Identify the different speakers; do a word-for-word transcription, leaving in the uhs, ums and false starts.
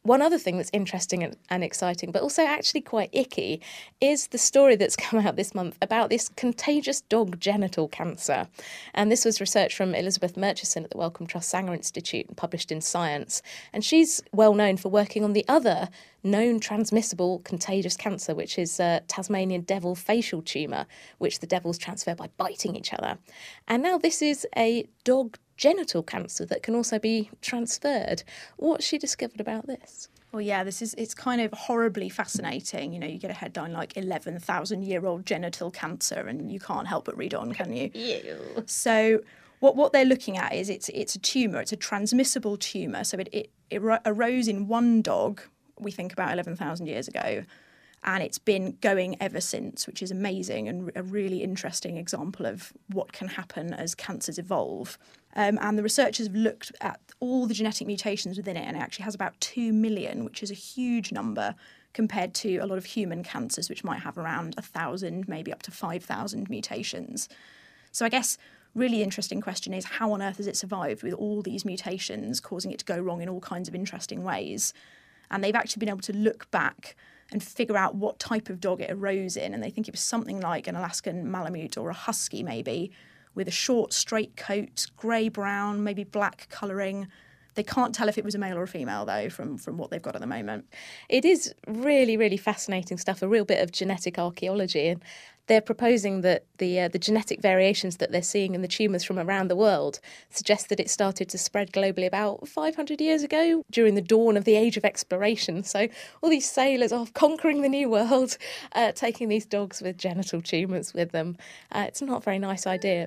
Speaker 1: One other thing that's interesting and, and exciting, but also actually quite icky, is the story that's come out this month about this contagious dog genital cancer. And this was research from Elizabeth Murchison at the Wellcome Trust Sanger Institute and published in Science. And she's well known for working on the other known transmissible contagious cancer, which is uh, Tasmanian devil facial tumour, which the devils transfer by biting each other. And now this is a dog genital cancer that can also be transferred. What's she discovered about this?
Speaker 2: Well, yeah, this is, it's kind of horribly fascinating. You know, you get a headline like eleven thousand year old genital cancer and you can't help but read on, can you?
Speaker 1: Ew.
Speaker 2: So what what they're looking at is it's it's a tumour, it's a transmissible tumour. So it, it, it arose in one dog, we think about eleven thousand years ago, and it's been going ever since, which is amazing and a really interesting example of what can happen as cancers evolve. Um, and the researchers have looked at all the genetic mutations within it, and it actually has about two million, which is a huge number compared to a lot of human cancers, which might have around one thousand, maybe up to five thousand mutations. So I guess really interesting question is, how on earth has it survived with all these mutations causing it to go wrong in all kinds of interesting ways? And they've actually been able to look back and figure out what type of dog it arose in. And they think it was something like an Alaskan Malamute or a Husky maybe, with a short, straight coat, grey-brown, maybe black colouring. They can't tell if it was a male or a female, though, from, from what they've got at the moment.
Speaker 1: It is really, really fascinating stuff, a real bit of genetic archaeology. And they're proposing that the uh, the genetic variations that they're seeing in the tumours from around the world suggest that it started to spread globally about five hundred years ago, during the dawn of the age of exploration. So all these sailors off conquering the new world, uh, taking these dogs with genital tumours with them. Uh, it's not a very nice idea.